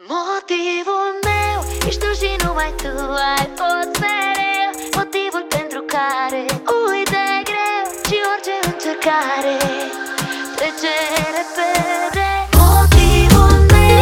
Motivul meu ești tu și numai tu. Ai fost mereu motivul pentru care uit de greu și orice încercare trece repede. Motivul meu.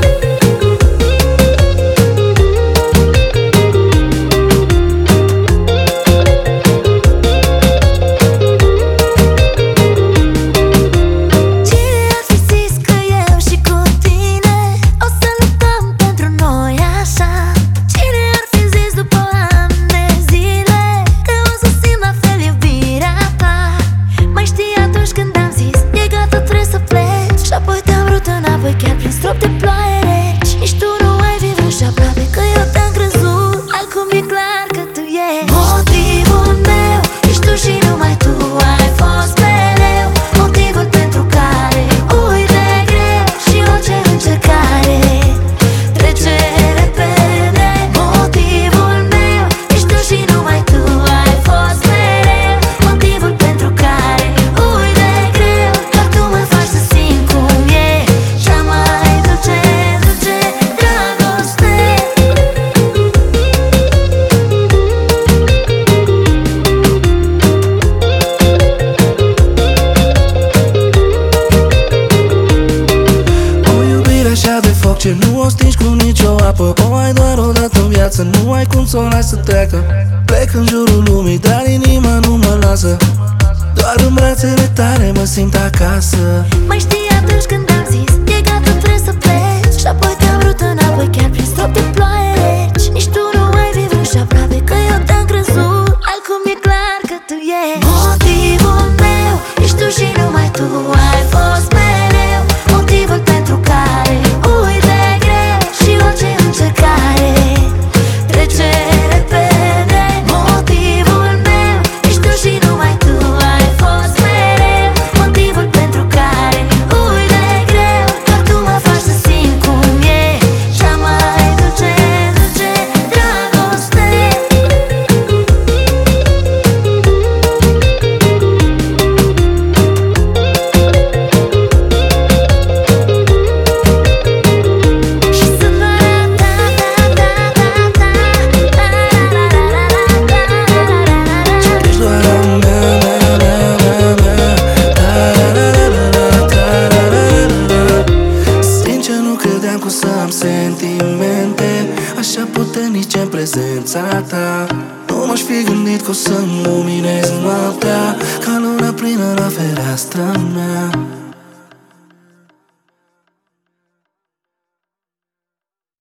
Cine ar fi zis că eu și cu tine o să luptăm pentru noi așa? Cine ar fi zis după ani de zile că o să simt la fel iubirea ta? Mai știi atunci când am zis e gata, trebuie să pleci, și apoi te-am vrut înapoi chiar prin strop de ploaie reci. Nici tu nu ai fi vrut și aproape că eu te-am crezut. Acum e clar că tu ești motivul meu. Ești tu și numai tu. Ai fost mereu motivul pentru care uit de greu și orice încercare trece repede. Motivul meu. Ești tu și numai tu. Ai fost mereu motivul pentru care uit de greu. Doar tu mă faci să simt cum e cea mai dulce, dulce dragoste. O iubire așa de foc ce nu o stingi cu nicio apă. O ai doar o dată în viață, nu ai cum să o lași să treacă. Plec în jurul lumii, dar inima nu mă lasă. Doar în brațele tale mă simt acasă. Mai știi atunci când am zis e gata, trebuie să pleci, și apoi te-am vrut înapoi chiar prin strop de ploaie reci. Nici tu nu ai fi vrut și aproape că eu te-am crezut. Acum e clar că tu ești motivul meu. Ești tu și numai tu. Ai fost mereu motivul pentru care uit de greu și orice încercare trece repede. Motivul meu. Ești tu și numai tu. Ai fost mereu motivul pentru care uit de greu. Doar tu mă faci să simt cum e cea mai dulce, dulce dragoste. Și sunt doar a ta, ta, ta, ta, ta, Ești doar a mea, mea, mea, mea, mea. Ta-ra-ra-ra-ra-ra-ra-ra-ra. Sincer nu credeam că o să am sentimente așa puternice în prezența ta. Nu m-aș fi gândit că o să-mi luminezi noaptea ca luna plină la fereastra mea.